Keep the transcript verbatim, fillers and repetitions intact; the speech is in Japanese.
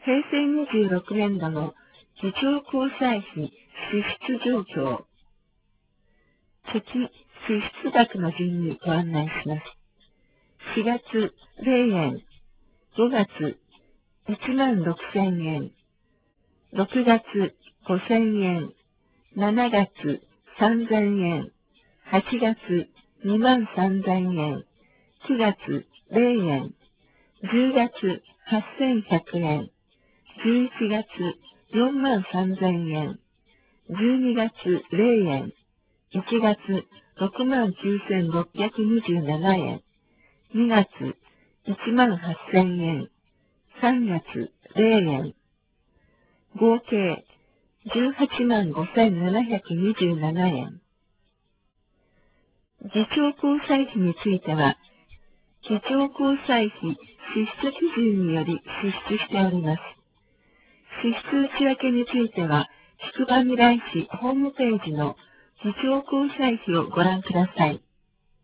平成にじゅうろくねんどの議長交際費支出状況。積支出額の順にご案内します。しがつれいえん、ごがついちまんろくせんえん、ろくがつごせんえん、しがつさんぜんえん、はちがつにまんさんぜんえん、くがつれいえん、じゅうがつはっせんひゃくえん、じゅういちがつよんまんさんぜんえん、じゅうにがつれいえん、いちがつろくまんきゅうせんろっぴゃくにじゅうななえん、にがついちまんはっせんえん、さんがつれいえん、合計じゅうはちまんごせんななひゃくにじゅうななえん。議長交際費については、議長交際費支出基準により支出しております。支出内訳については、宿場未来市ホームページの議長交際費をご覧ください。